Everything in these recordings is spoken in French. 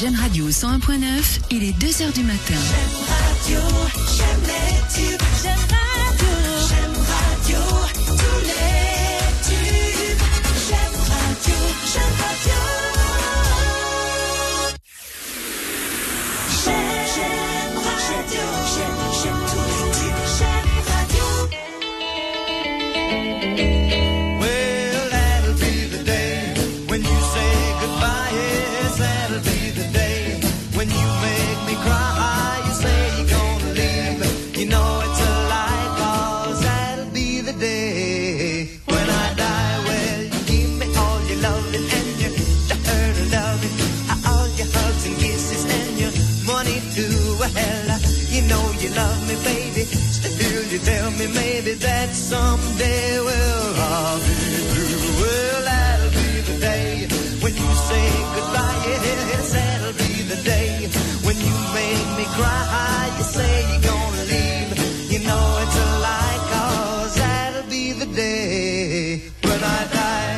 J'aime Radio 101.9, il est 2h du matin. J'aime radio, j'aime les tubes. J'aime radio, tous les tubes. J'aime radio, j'aime radio. J'aime radio, j'aime tous les tubes. J'aime radio. Well, that'll be the day when you say goodbye. Yes, that'll be the day when you make me cry. You say you're gonna leave. You know it's a lie, 'cause that'll be the day when I die. Well, you give me all your loving and your loving, all your hugs and kisses and your money too. Well, you know you love me, baby. Still you tell me maybe that someday, well, I'll be through. Well, that'll be the day when you say goodbye. Yes, that'll be the day when you make me cry. You say you're gonna leave. You know it's a lie, 'cause that'll be the day when I die.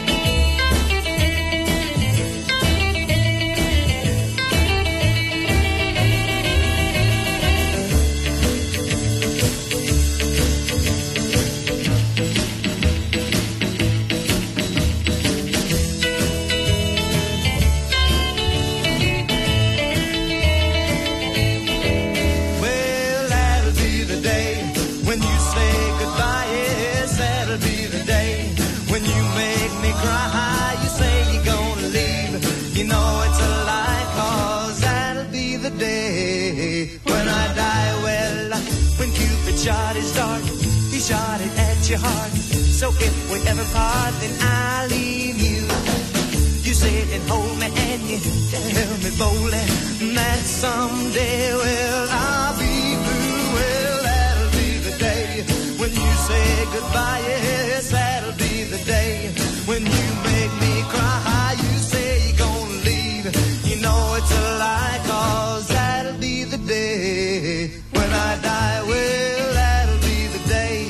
Well, that'll be the day when you say goodbye. Yes, that'll be the day when you make me cry. You say you're gonna leave. You know it's a lie, 'cause that'll be the day when I die. Well, when Cupid shot his dart, he shot it at your heart. So if we ever part, then I'll leave you. You sit and hold me and you tell me boldly that someday, well, I'll be blue. Well, that'll be the day when you say goodbye. Yes, that'll be the day when you make me cry. You say you're gonna leave. You know it's a lie, 'cause that'll be the day when I die. Well, that'll be the day.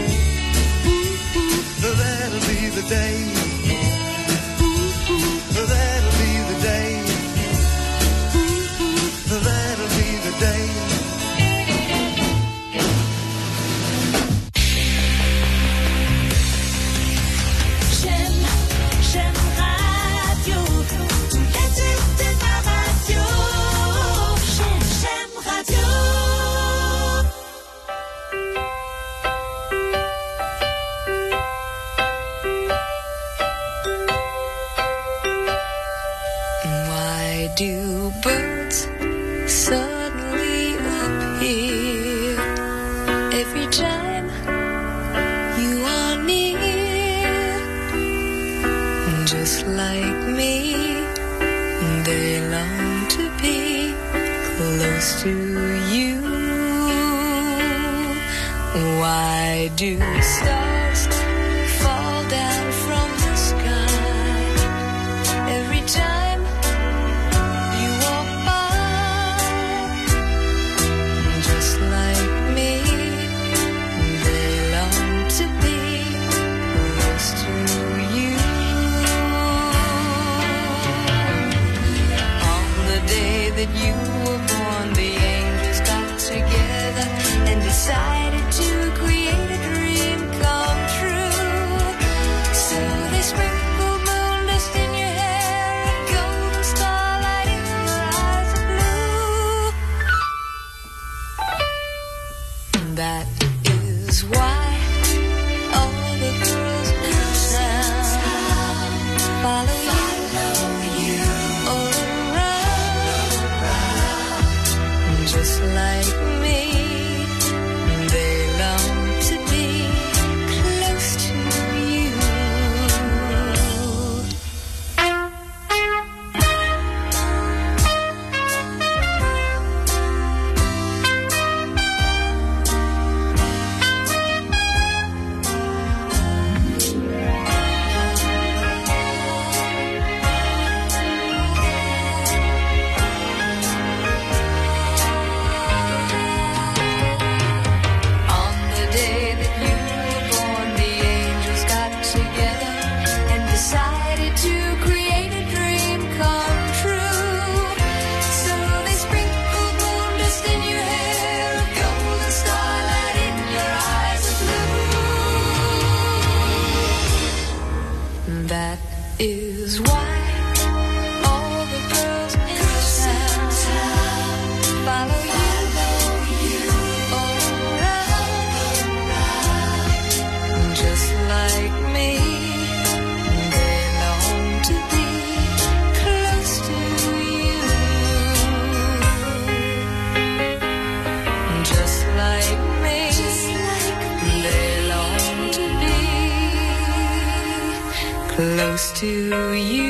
That'll be the day. That'll be the day. That'll be the day. J'aime radio, tous les tubes de ma radio. J'aime radio. Why do birds suddenly appear every time you are near? Just like me, they long to be close to you. Why do stars fall down from the sky every time you walk by? Just like me, they long to be close to you. On the day that you were born, the angels got together and decided to create a dream come true. So they sprinkled moon dust in your hair and golden starlight in your eyes of blue. That is why all the girls in town follow you all around. Just like me, they long to be close to you. is why all the girls in town follow you around. Just like me, they long to be close to you. Just like me, they long to be close to you.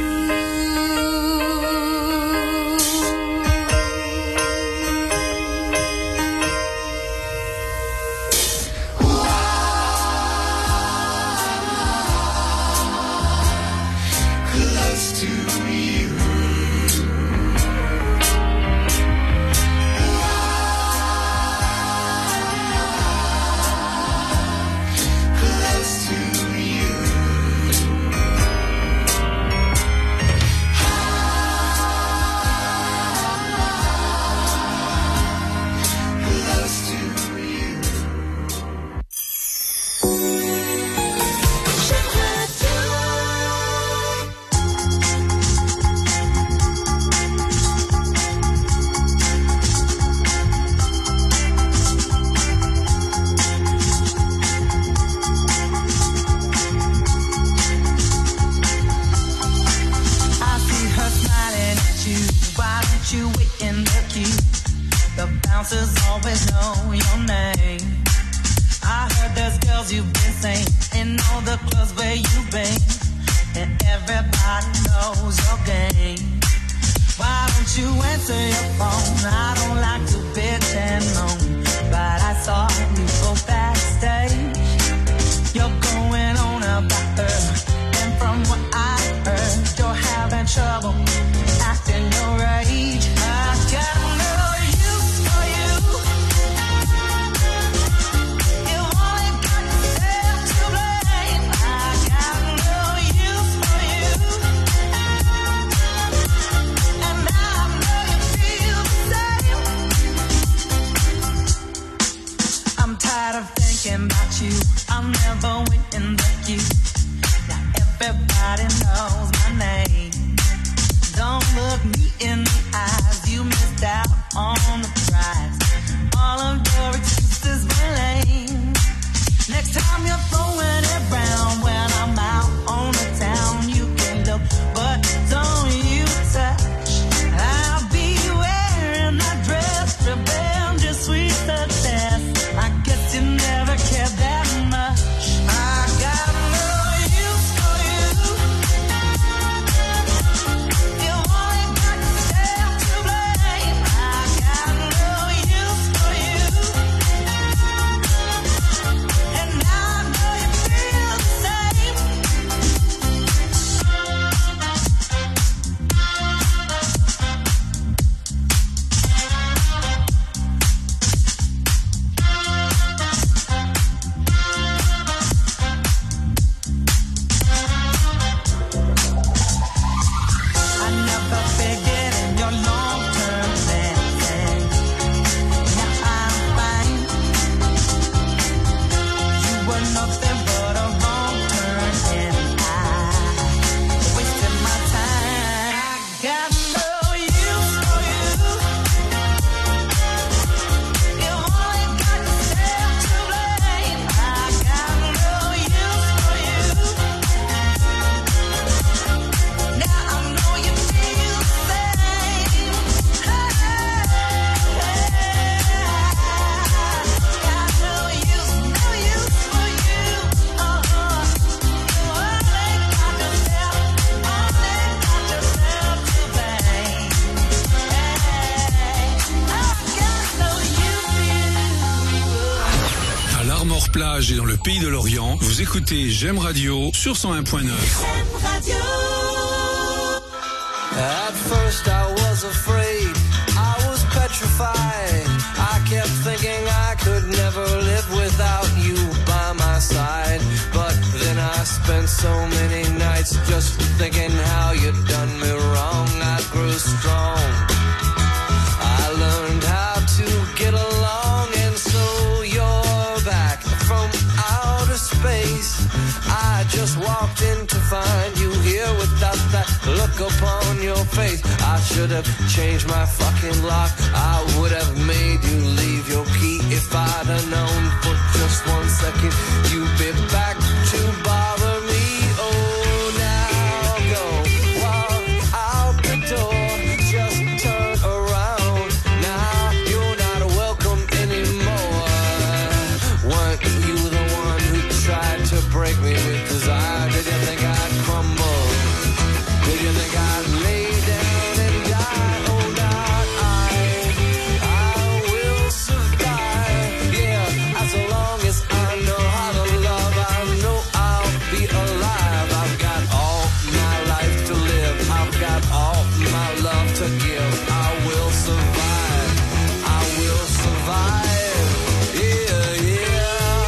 Et dans le pays de l'Orient, vous écoutez J'aime Radio sur 101.9. At first I was afraid, I was petrified. I kept thinking I could never live without you by my side. But then I spent so many nights just thinking how you'd done me wrong. I grew strong, I learned how to get along, and so you're back from outer space. I just walked in to find you here that look upon your face. I should have changed my fucking lock. I would have made you leave your key if I'd have known for just 1 second you'd be back to bother me. Oh, now go walk out the door. Just turn around. Now you're not welcome anymore. Weren't you the one who tried to break me with desire? Did you think I'd crumble? Did you think I'd lay down and die? Oh, not I will survive. Yeah, as long as I know how to love, I know I'll be alive. I've got all my life to live. I've got all my love to give. I will survive. I will survive. Yeah, yeah.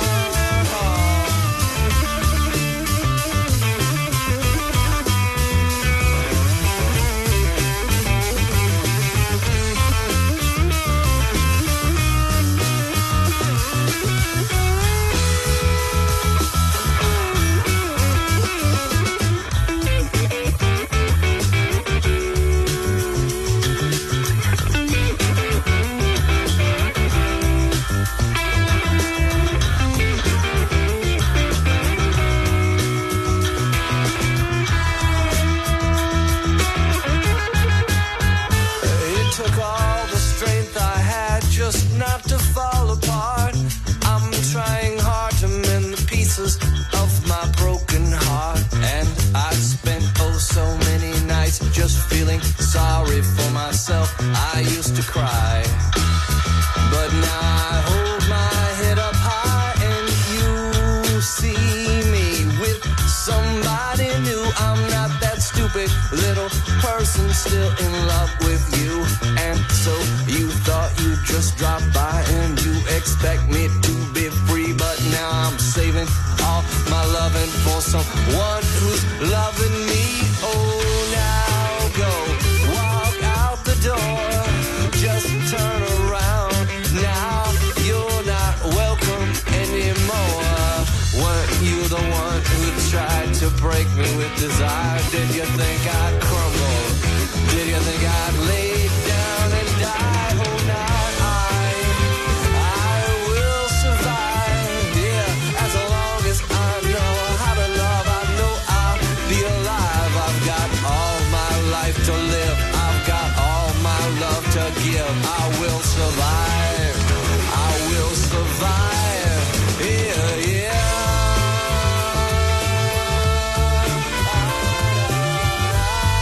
It took all the strength I had just not to fall apart. I'm trying hard to mend the pieces of my broken heart. And I spent oh so many nights just feeling sorry for myself. I used to cry, but now I hold my head up high and you see me with somebody new. I'm not that stupid little person still in love with you. And so you thought you'd just drop by and you expect me to be free, but now I'm saving all my loving for someone who's loving me. Oh, now go walk out the door. Just turn around. Now you're not welcome anymore. Weren't you the one who tried to break me with desire? Did you think I'd crumble? Did you think I'd lay down and die? Oh, not I will survive. Yeah, as long as I know how to love, I know I'll be alive. I've got all my life to live. I've got all my love to give. I will survive. I will survive. Yeah, yeah.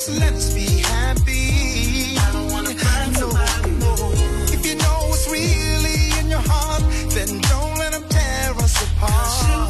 just let's be happy. I don't wanna fight nobody more. If you know what's really in your heart, then don't let them tear us apart.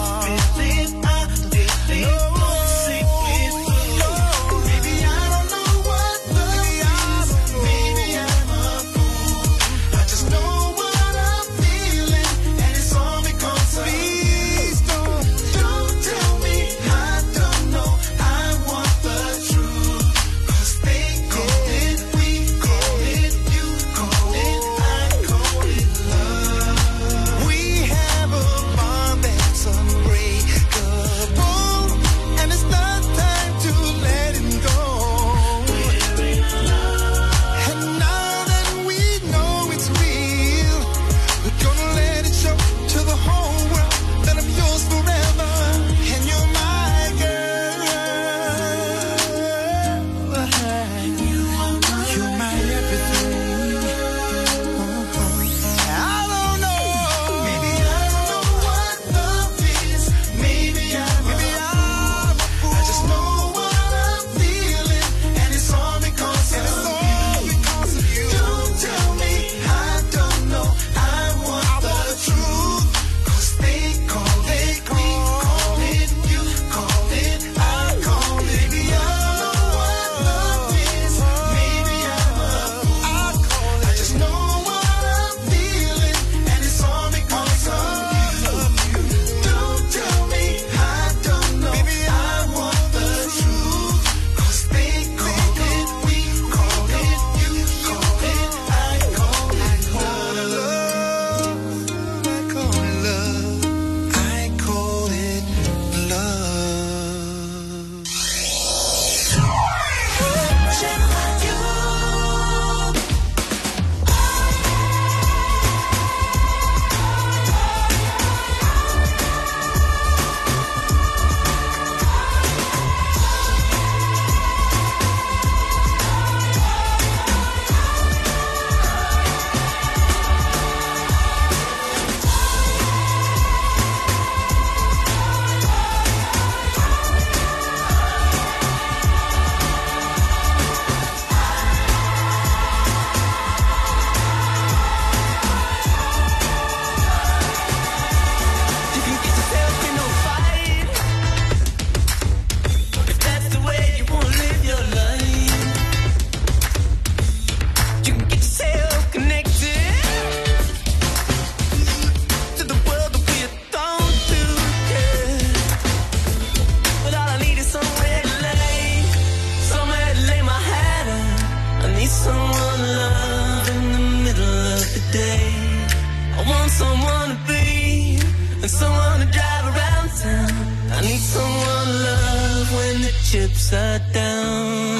Chips are down.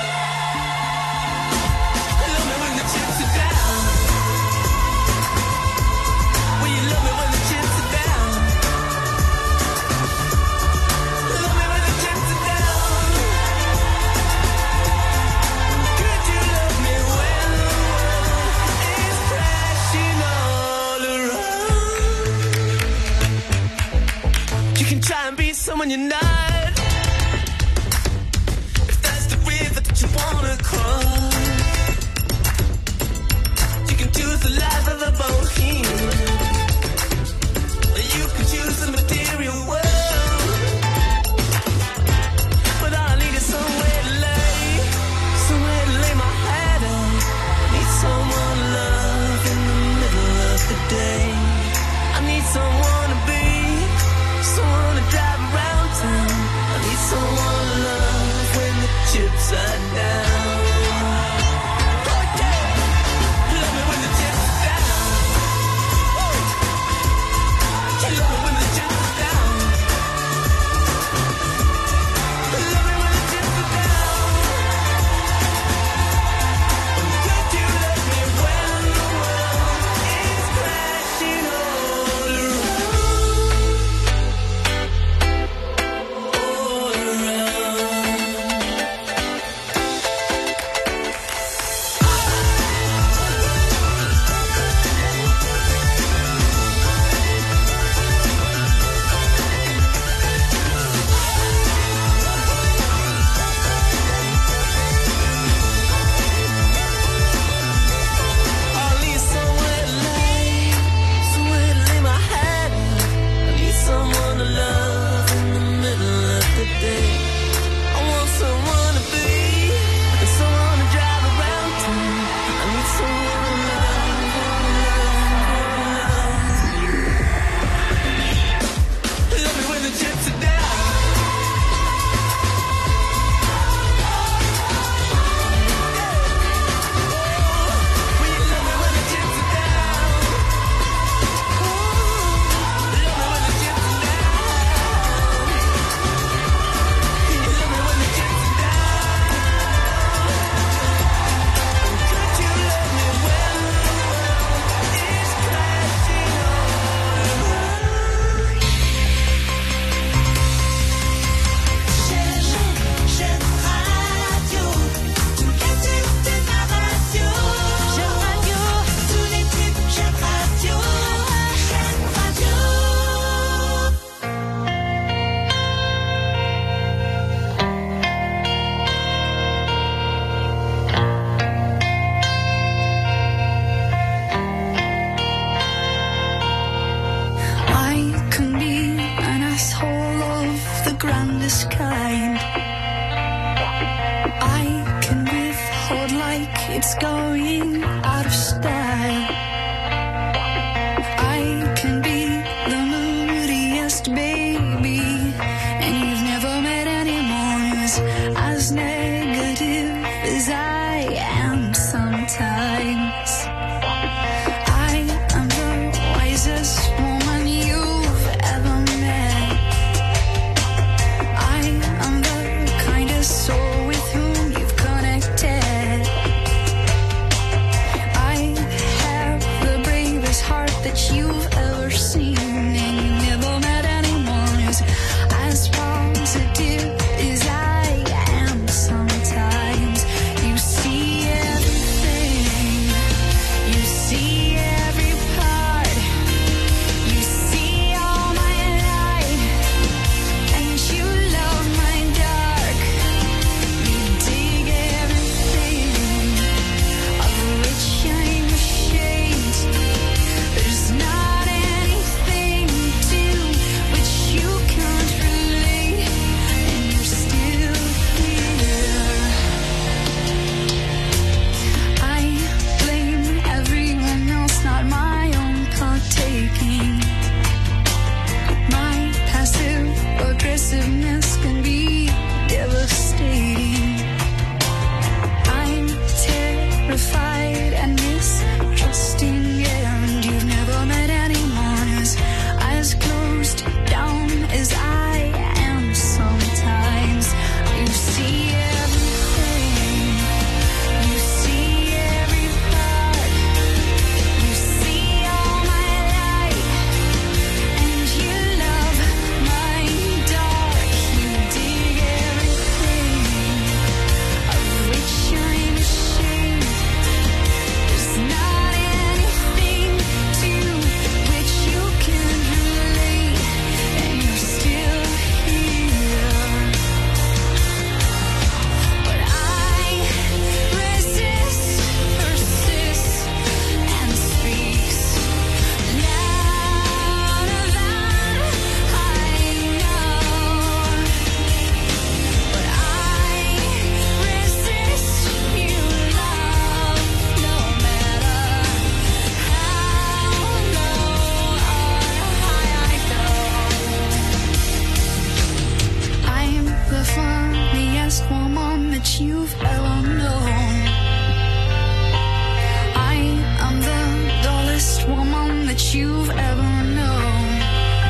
Love me when the chips are down. Will you love me when the chips are down? Love me when the chips are down. Could you love me when the world is crashing all around? You can try and be someone you're not. You wanna cross. You can choose the life of a bohemian, or you can choose the material world. But all I need is somewhere to lay my head on. Need someone to love in the middle of the day. I need someone to be, someone to drive around town. it's going out of style. I can be the moodiest baby, and you've never met anyone who's as negative as I am sometimes. I am the wisest woman you've ever met. I am the kindest soul with whom you've connected. I have the bravest heart that you've ever seen, and you never met anyone who's as positive as I am sometimes. You see everything, you see every part, you see all my light, and you love my dark. You dig everything of which I'm ashamed. There's not anything to which you can't relate, and you're still here. I blame everyone else, not my own partaking. My passive aggressiveness can be devastating. I'm terrified and mistrusting, and you've never met anyone who's as closed down as I am sometimes. You see everything, you see every part, you see all my light, and you love my dark. You dig everything of which I'm ashamed. There's not anything to which you can relate, and you're still here. But I resist, persists, and speaks louder than I know. But I resist you, love, no matter how low or high I go. I'm the funniest woman that you've ever known. I am the dullest woman that you've ever known.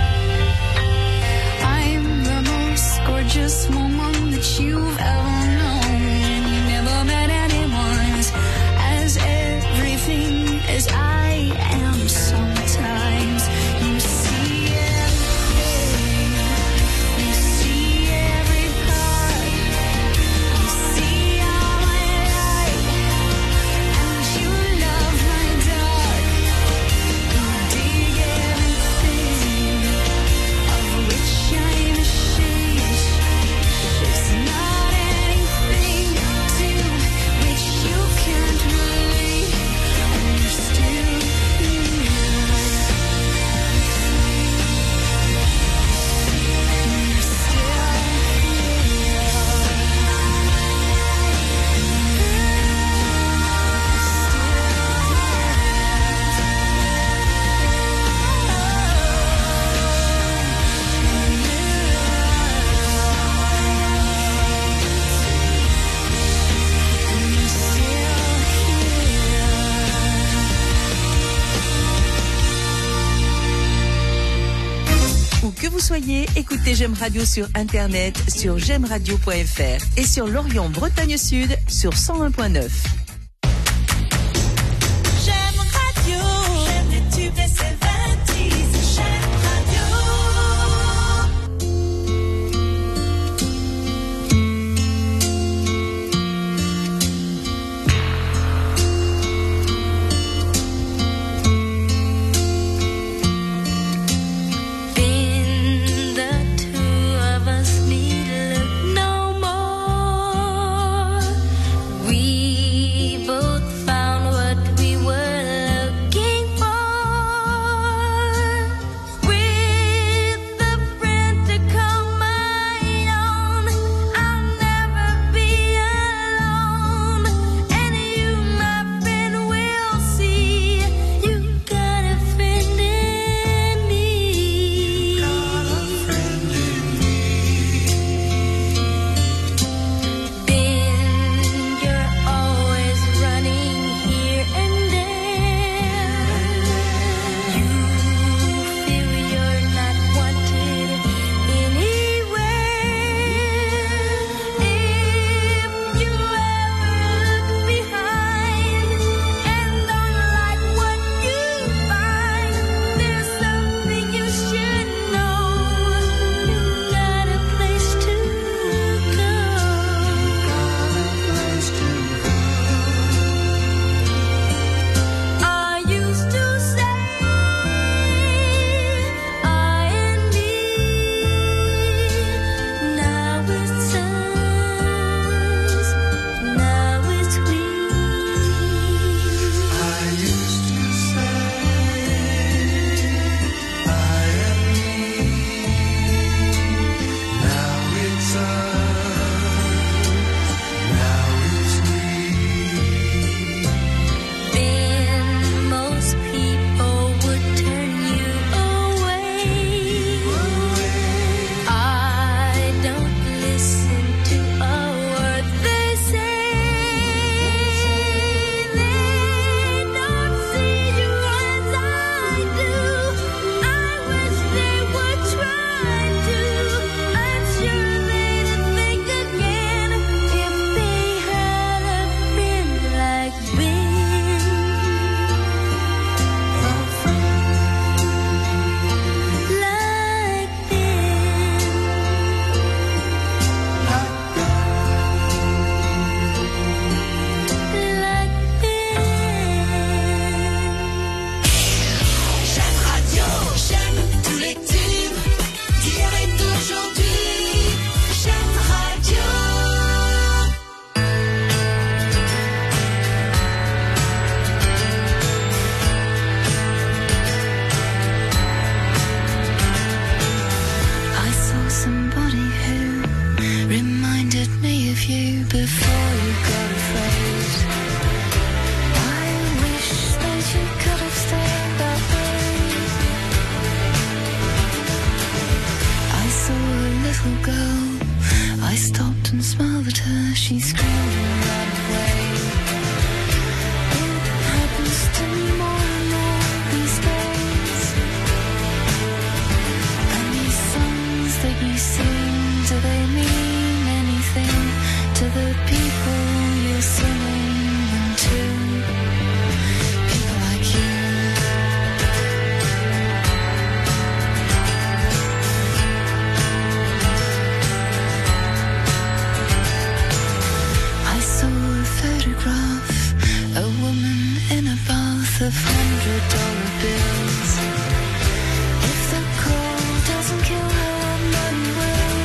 I'm the most gorgeous woman that you've ever known. And you never met anyone who's as everything as I am sometimes. You see everything, you see every part, you see all my light, and you love my dark. You dig everything of which I'm ashamed. There's not anything to which you can't relate, and you're still here. You're still Où que vous soyez, écoutez J'aime Radio sur Internet, sur j'aimeradio.fr et sur l'Orient Bretagne Sud sur 101.9. J'aime radio, j'aime les tubes et ses 20s. J'aime radio. Been the two of us need look no more. We $100 bills. If the cold doesn't kill her, money will.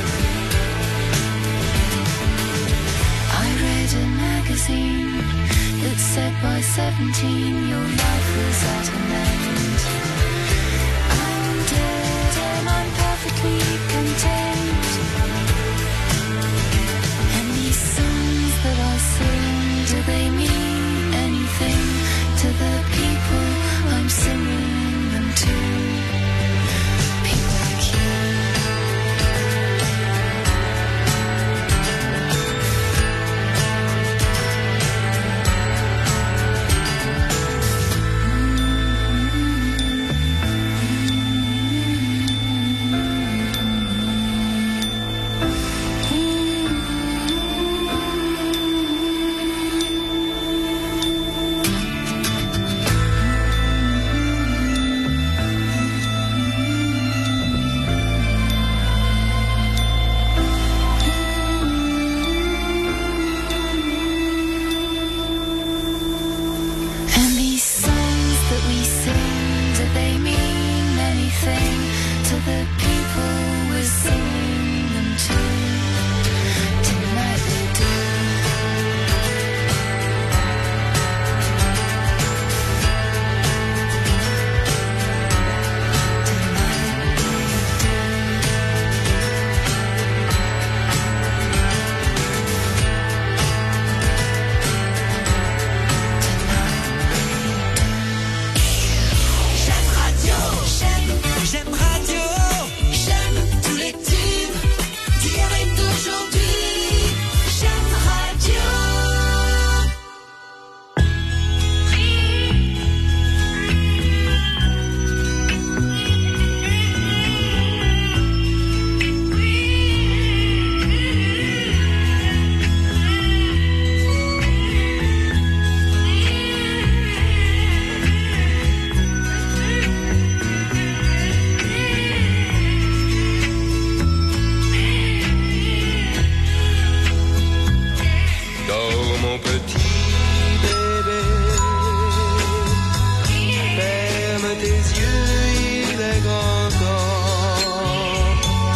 I read a magazine that said by 17 your life was at an end. I'm dead and I'm perfectly content. And these songs that I sing, do they mean anything to the people I'm singing them to? People like you. And these songs that we sing, do they mean anything to the people we're singing them to? Tonight they do. J'aime radio, j'aime tous les tubes d'hier et d'aujourd'hui. J'aime radio. Dors mon petit bébé, ferme tes yeux, il est grand temps.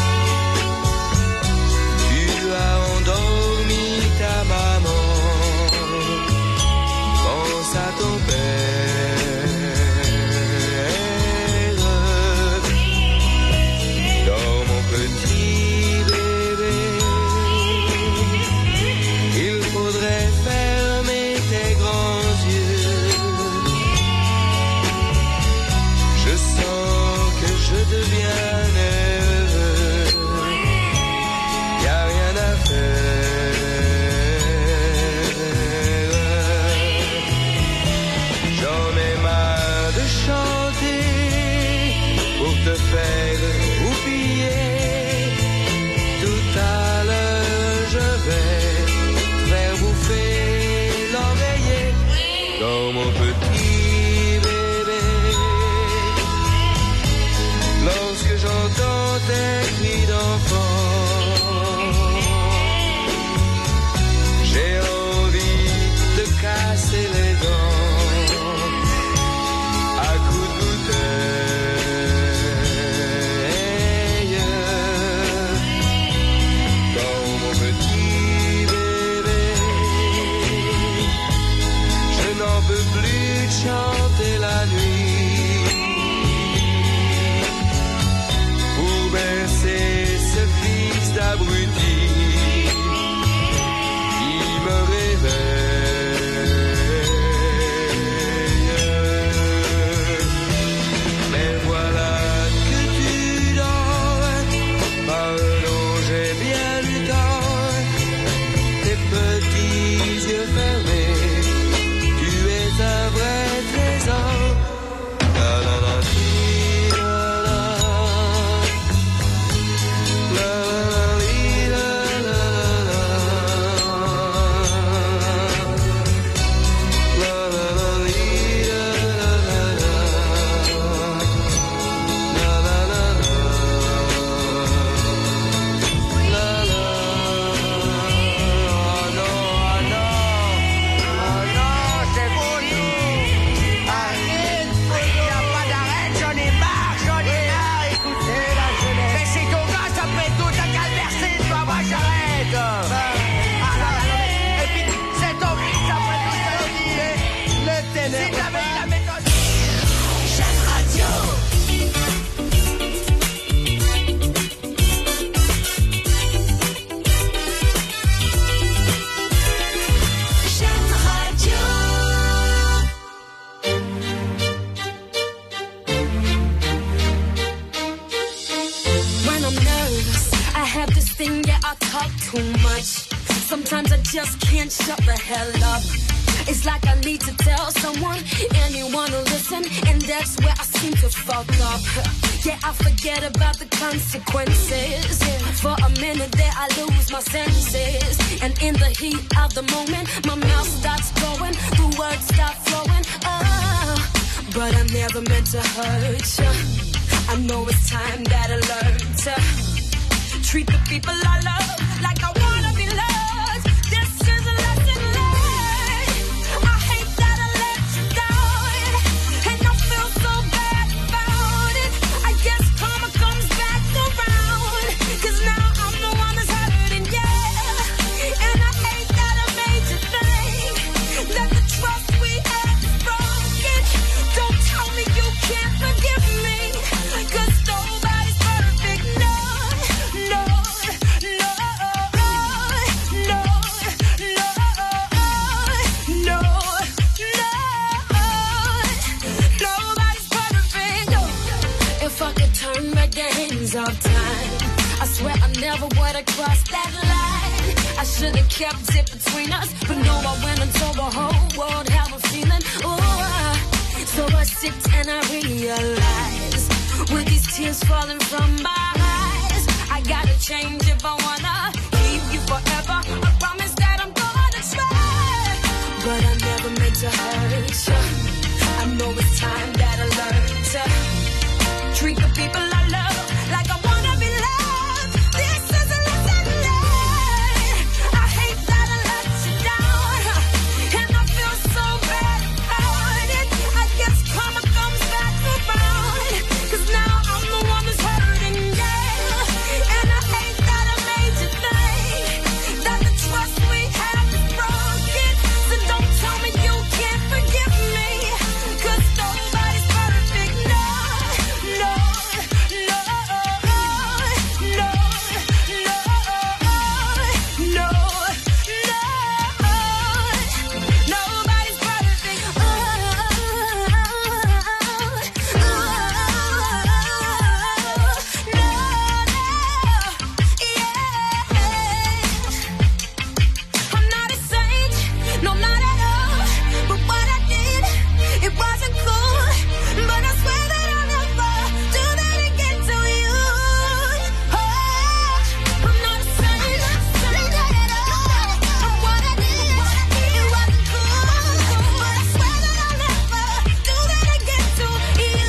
Tu as endormi ta maman, pense à ton père. Dors mon petit bébé, il faudrait fermer just can't shut the hell up. It's like I need to tell someone, anyone to listen, and that's where I seem to fuck up. Yeah, I forget about the consequences. For a minute there I lose my senses, and in the heat of the moment my mouth starts going, the words start flowing. But I never meant to hurt you. I know it's time that I learn to treat the people I love like I wanna be loved. This is a lesson learned. I hate that I let you down, and I feel so bad about it. I guess karma comes back around, 'cause now I'm the one that's hurting, yeah. And I hate that I made you think that the trust we had is broken. Don't tell me you can't forgive me, 'cause nobody's perfect, no, no, no, no, no, no, no, nobody's perfect, no. If I could turn back the hands of time, I swear I never would have crossed that line. I should have kept it between us, but no, I went and told the whole world how I'm feeling. Ooh, so I sit and I realize, with these tears falling from my eyes, I gotta change if I wanna keep you forever. I promise that I'm gonna try, but I never meant to hurt you. I know it's time that I learn to treat the people I love like I wanna be loved. This is a lesson learned. I hate that I let you down, and I feel so bad about it. I guess karma comes back around, 'cause now I'm the one that's hurting, yeah. And I hate that I made you think that the trust we have is broken. So don't tell me you can't forgive me, 'cause nobody's perfect, no, no, no, no, no, no, no. Nobody's perfect. I'm not a saint, no, not at all. But what I did, it wasn't cool. But I swear that I'll never do that again to you. I'm not a saint, not at all. But what I did, it wasn't cool. But I swear that I'll never do that again to you.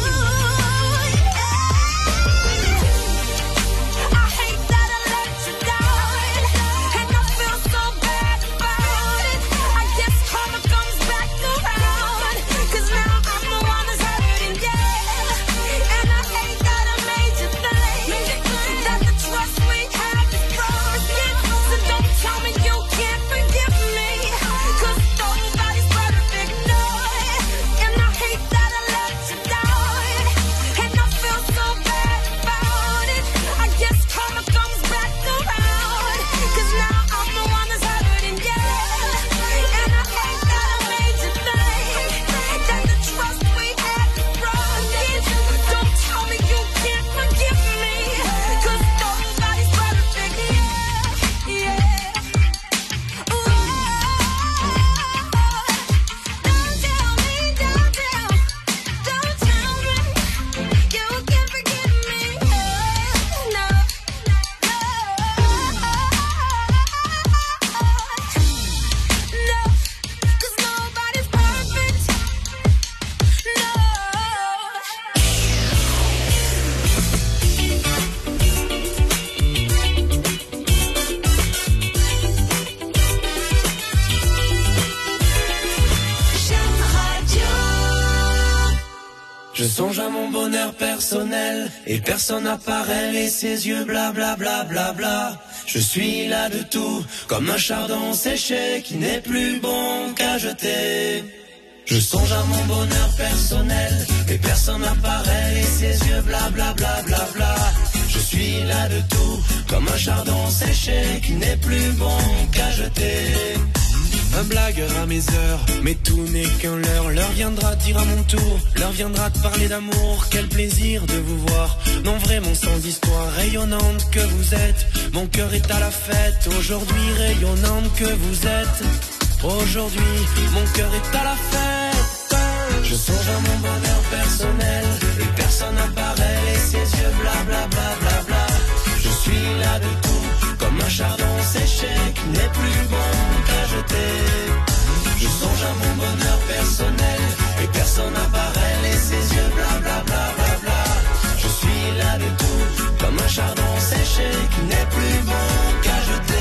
I hate that I let you down, and I feel so bad about it. I guess karma comes back around, 'cause now I'm the one that's hurting, yeah. And I hate that I made you think that the trust we have is broken. So don't tell me you can't forgive me, 'cause nobody's perfect, no. And I hate that I let you down, and I feel so bad about it. I guess karma comes back around, 'cause now I'm the one that's hurting, yeah. And I hate that I made you think that the trust we had is broken. Don't tell me you can't forgive me, 'cause nobody's perfect, yeah, yeah. Ooh, don't tell me, don't tell me you can't forgive me, no, no, 'cause nobody's perfect, no. Je songe à mon bonheur personnel et personne n'apparaît et ses yeux bla bla bla bla bla. Je suis là de tout comme un chardon séché qui n'est plus bon qu'à jeter. Je songe à mon bonheur personnel et personne n'apparaît et ses yeux bla bla bla bla bla. Je suis là de tout comme un chardon séché qui n'est plus bon qu'à jeter. un blagueur à mes heures, mais tout n'est qu'un leurre. L'heure viendra de dire à mon tour, l'heure viendra de parler d'amour. Quel plaisir de vous voir, non vraiment sans histoire. Rayonnante que vous êtes, mon cœur est à la fête. Aujourd'hui rayonnante que vous êtes, aujourd'hui mon cœur est à la fête. Je songe à mon bonheur personnel, et personne n'apparaît, et ses yeux bla bla bla bla bla. Je suis là de tout, comme un chardon séché qui n'est plus bon qu'à jeter. Je songe à mon bonheur personnel, et personne n'apparaît, et ses yeux bla bla bla bla bla. Je suis là de tout, comme un chardon séché qui n'est plus bon qu'à jeter.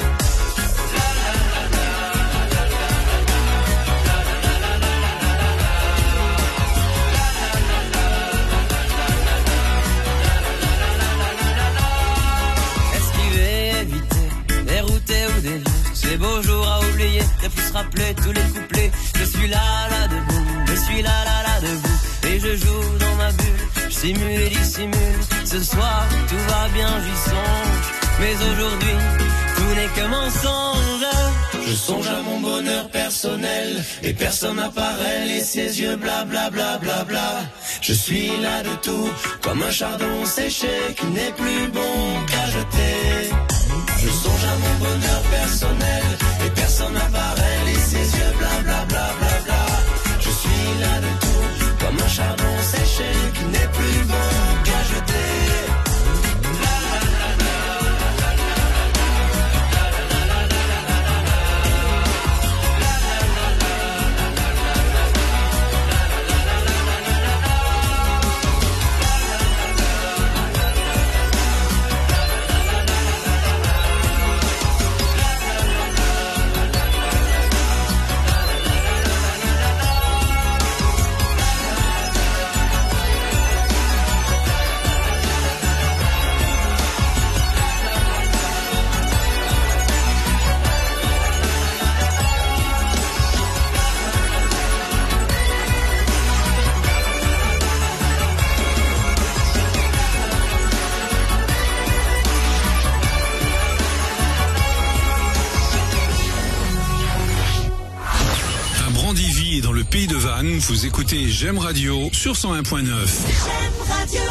Ces beaux jours à oublier, de plus se rappeler tous les couplets. Je suis là, là debout, je suis là, là, là debout. Et je joue dans ma bulle, je simule et dissimule. Ce soir, tout va bien, j'y songe. Mais aujourd'hui, tout n'est que mensonge. Je songe à mon bonheur personnel, et personne n'apparaît, et ses yeux bla bla bla bla bla. Je suis là de tout, comme un chardon séché qui n'est plus bon qu'à jeter. Je songe à mon bonheur personnel, et personne n'apparaît, et ses yeux bla bla bla bla bla. Je suis là de tout, comme un chardon séché qui n'est plus bon qu'à jeter. Pays de Vannes, vous écoutez J'aime Radio sur 101.9. J'aime Radio.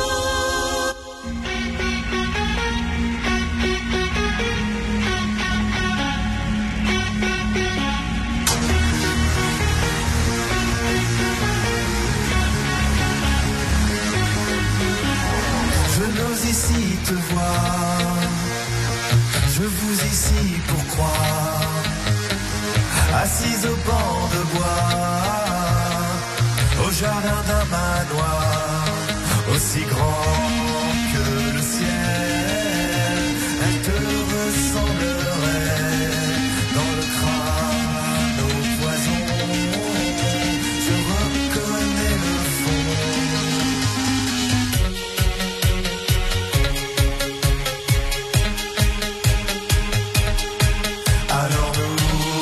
Je n'ose ici te voir, je vous ici pour croire. Assise au banc de bois, au jardin d'un manoir, aussi grand que le ciel, elle te ressemblerait dans le crâne au poison. Je reconnais le fond. Alors nous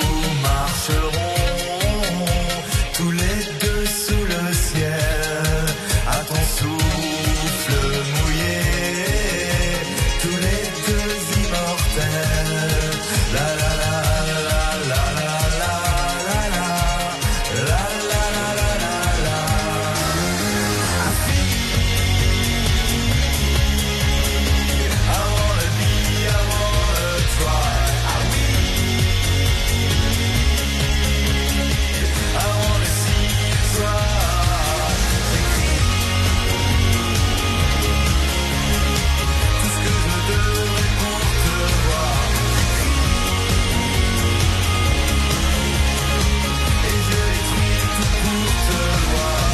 tous les deux sous le ciel, à ton souffle mouillé, tous les deux immortels. La la la la la la la la la la la la la la. I wanna be, I wanna try. I wanna see you try. Tout ce que je devrais pour te voir. Et je écris tout pour te voir.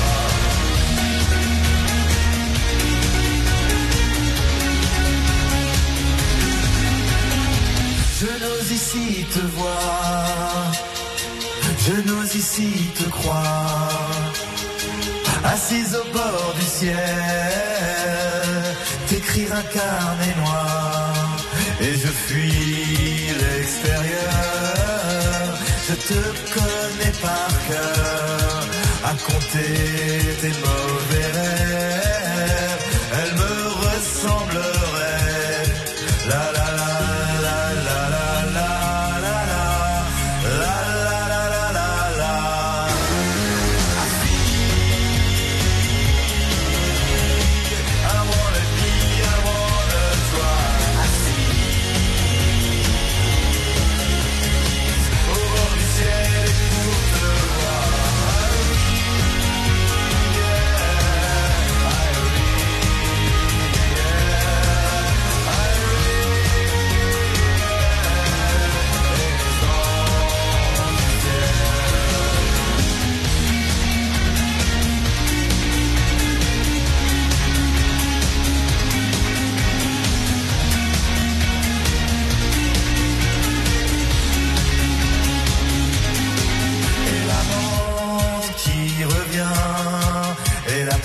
Je n'ose ici te voir, je n'ose ici te croire. Assise au bord du ciel, t'écrire un carnet noir. Et je fuis l'extérieur, je te connais par cœur. À compter tes mauvais rêves, elle me ressemblerait. La la la la la la la la la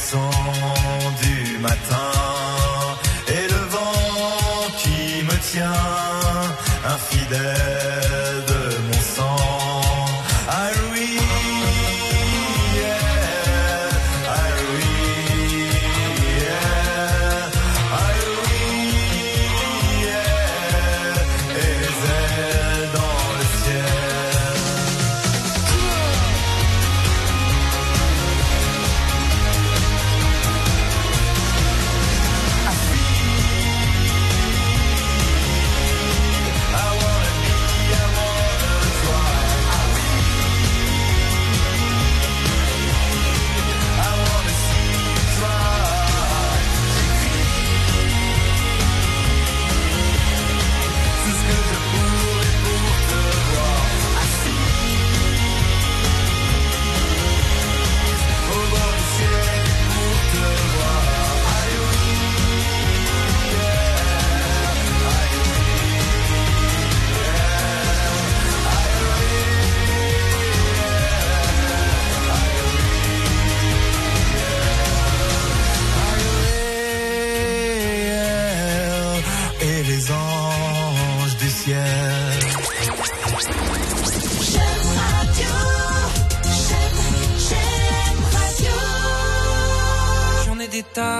son du matin et le vent qui me tient, infidèle de mon sang. Ah oui, yeah, ah oui, yeah, ah oui, yeah, et les ailes dans le ciel. Et les anges du ciel. J'aime radio, j'aime radio. J'en ai des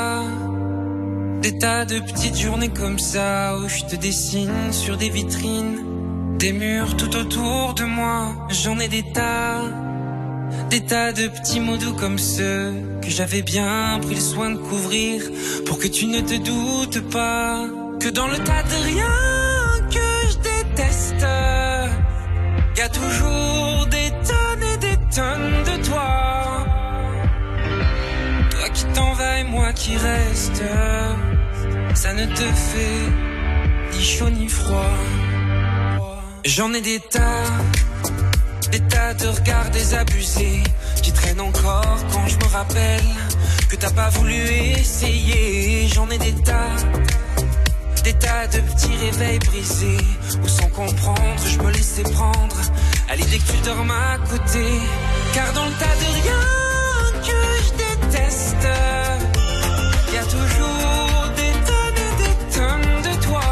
tas de petites journées comme ça où je te dessine sur des vitrines, des murs tout autour de moi. J'en ai des tas de petits mots doux comme ceux que j'avais bien pris le soin de couvrir pour que tu ne te doutes pas que dans le tas de rien que je déteste, y a toujours des tonnes et des tonnes de toi. Toi qui t'en vas et moi qui reste, ça ne te fait ni chaud ni froid. J'en ai des tas de regards désabusés qui traînent encore quand je me rappelle que t'as pas voulu essayer. J'en ai des tas de petits réveils brisés où sans comprendre je me laissais prendre à l'idée que tu dormes à côté. Car dans le tas de rien que je déteste, y a toujours des tonnes et des tonnes de toi.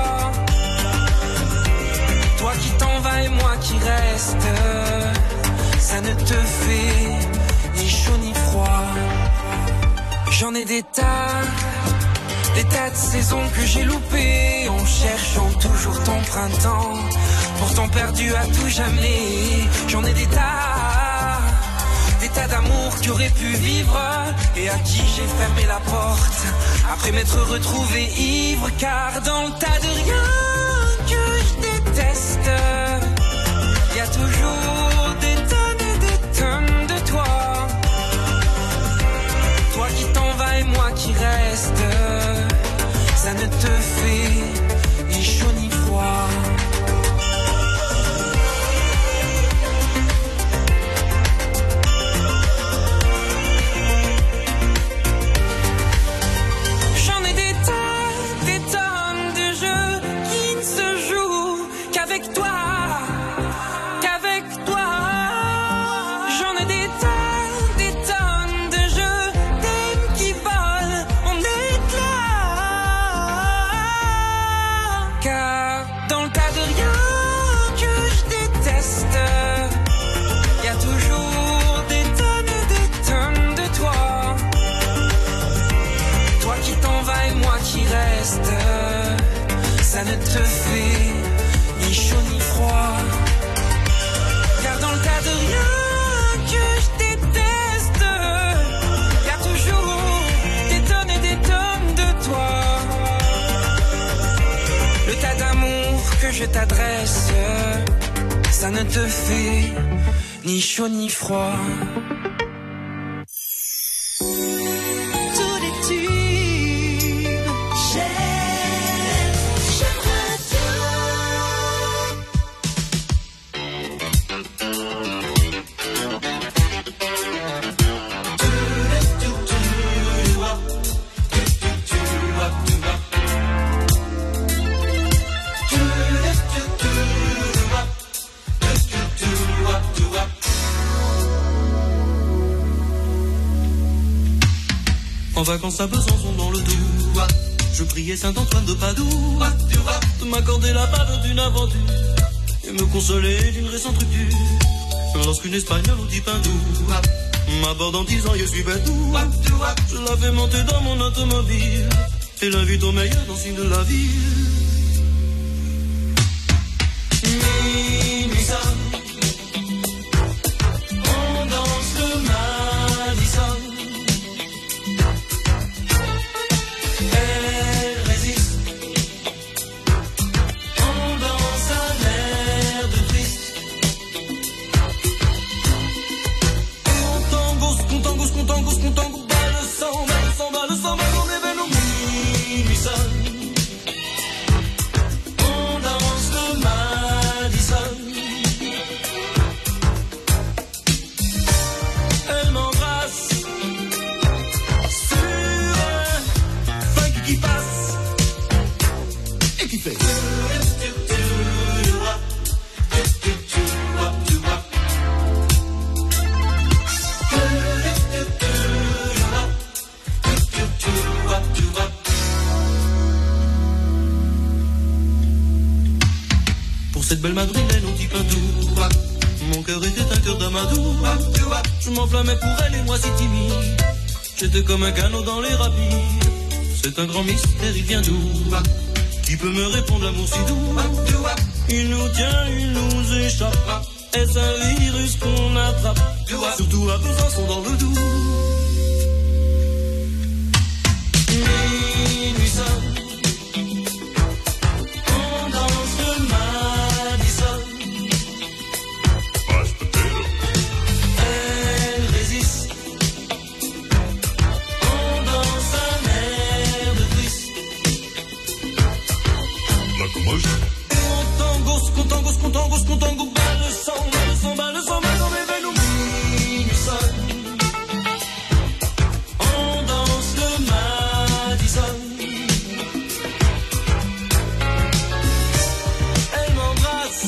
Toi qui t'en vas et moi qui reste, ça ne te fait ni chaud ni froid. J'en ai des tas de saisons que j'ai loupées en cherchant toujours ton printemps, pourtant perdu à tout jamais. J'en ai des tas d'amour qui auraient pu vivre et à qui j'ai fermé la porte après m'être retrouvé ivre. Car dans le tas de rien que je déteste, y a toujours des tonnes et des tonnes de toi. Toi qui t'en vas et moi qui reste, ça ne te fait ni chaud ni froid. J'en ai des tonnes de jeux qui ne se jouent qu'avec toi. J'en ai des tonnes de jeux d'aimes qui volent en éclats. Car dans le tas de rien que je déteste, y a toujours des tonnes et des tonnes de toi. Toi qui t'en vas et moi qui reste, ça ne te fait ni chaud ni froid. Car dans le tas de rien que je déteste, y a toujours des tonnes et des tonnes de toi. Le tas d'amour que je t'adresse, ça ne te fait ni chaud ni froid. Tous les tubes, j'aime radio. vacances à Besançon dans le Doubs, je priais Saint-Antoine de Padoue de m'accorder la parole d'une aventure et me consoler d'une récente rupture. Lorsqu'une Espagnole au type hindou m'aborde en disant je suis Badou, je la fais monter dans mon automobile et l'invite au meilleur dancing de la ville. Minuit sonne, on danse le Madison. Elle résiste, on danse un air de triste. Et on tango, bat le sang, on éveille nos minuit sonne. On danse le Madison. Elle m'embrasse sur un funk qui passe et qui fait. Pour cette belle madrilène au petit pintou, mon cœur était un cœur d'amadou. Je m'enflammais pour elle et moi si timide, j'étais comme un canot dans les rapides. C'est un grand mystère, il vient d'où? Qui peut me répondre l'amour si doux? Il nous tient, il nous échappe. Est-ce un virus qu'on attrape? Surtout à Besançon dans le Doubs. Minuit sonne, on danse le Madison. Elle résiste, on danse un air de triste. Et on tango, bat le sang, on éveille nos minuit sonne. On danse le Madison. Elle m'embrasse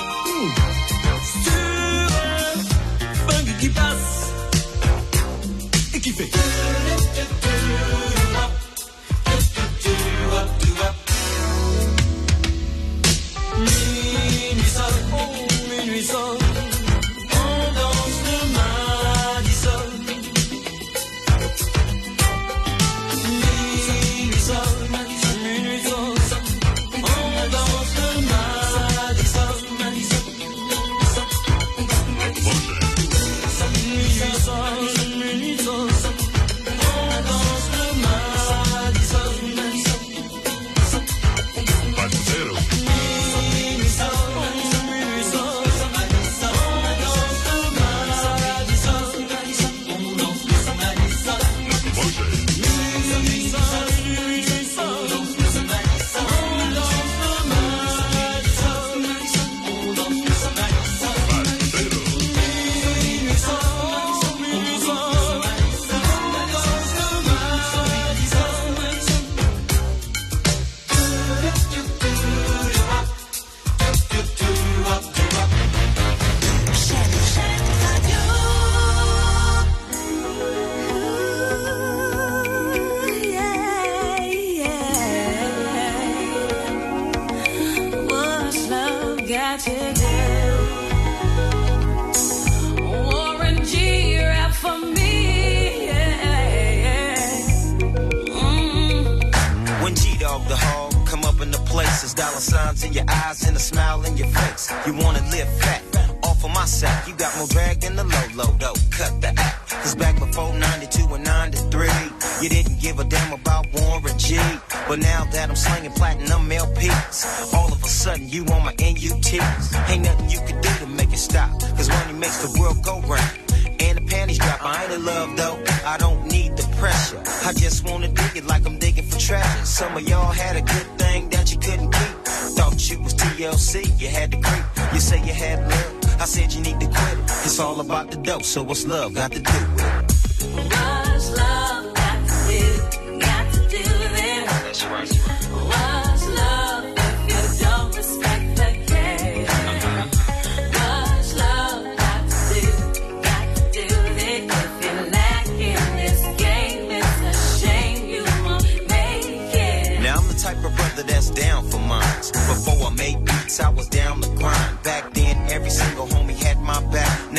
sur un funk qui passe et qui fait. Minuit sonne, oh minuit sonne, on danse le Madison. Minuit sonne, on danse le Madison. Minuit sonne, on danse le Madison. Warren G, rap for me. When G-Dog the hog come up in the places, dollar signs in your eyes and a smile in your face. You wanna live fat, off of my sack. You got more drag than the low though. Cut the act. Cause back before 92 and 93, you didn't give a damn about Warren G. But now that I'm slinging platinum LPs, all of a sudden you on my NUTs. Ain't nothing you can do to make it stop, cause money makes the world go round. And the panties drop, I ain't in love though, I don't need the pressure. I just wanna dig it like I'm digging for treasure. Some of y'all had a good thing that you couldn't keep. Thought you was TLC, you had to creep. You say you had love, I said you need to quit it. It's all about the dope, so what's love got to do with it? What's love got to do? Got to do with it. That's right. What's love if you don't respect the game? What's love got to do? Got to do with it. If you're lacking this game, it's a shame.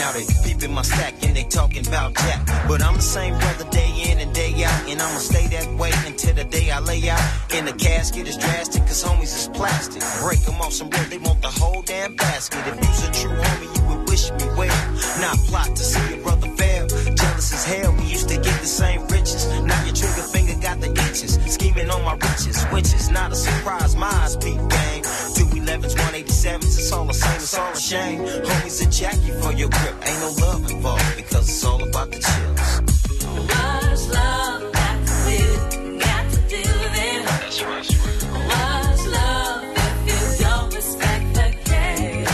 Now they peeping my stack and they talking about Jack. But I'm the same brother day in and day out. And I'ma stay that way until the day I lay out. In the casket is drastic, cause homies is plastic. Break them off some bread, they want the whole damn basket. If you's a true homie, you would wish me well. Not plot to see your brother fail. Jealous as hell, we used to get the same riches. Now your trigger finger got the itches. Scheming on my riches, which is not a surprise. My eyes peep game. 211s, 187s, it's all the same, it's all a shame. Homies a Jackie for your grip. Ain't no love involved because it's all about the chills. What's love got to do? Got to do then. That's right. What's love if you don't respect the game?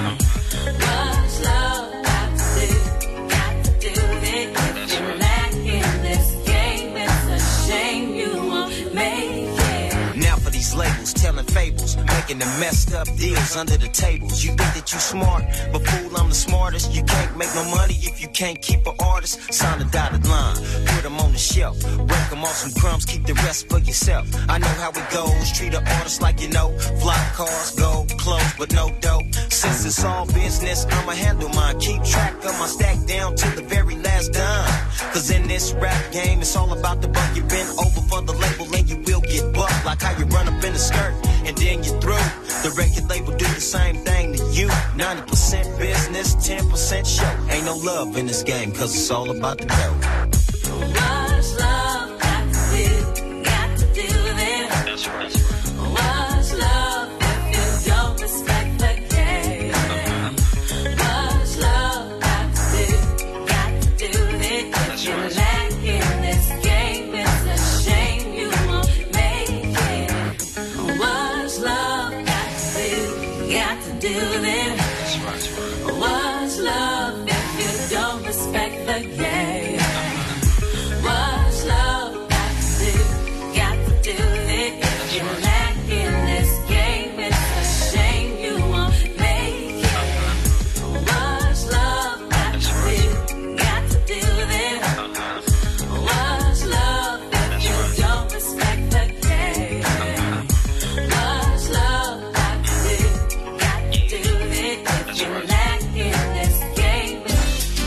What's love got to do? Got to do then. If you lack in this game, it's a shame you won't make it. Now for these labels, telling fables, making the messed up deals under the tables. You think that you smart, but fool, I'm the smartest. You can't make no money if you can't keep an artist. Sign a dotted line, put them on the shelf. Break them off some crumbs, keep the rest for yourself. I know how it goes, treat an artist like you know. Fly cars, gold, clothes, but no dough. Since it's all business, I'ma handle mine. Keep track of my stack down to the very last dime. Cause in this rap game, it's all about the buck. You been over for the label and you will get bucked. Like how you run up in a skirt and then you're through. The record label do the same thing to you. 90% business, 10% show. Ain't no love in this game cause it's all about the dough. What's love got to do? Got to do then. That's right. What's love if you don't respect the game? What's love got to do? Got to do then. If you lack in this game, it's a shame you won't make it. What's love got to do? Got to do then. That's right. What's love if you don't respect the game?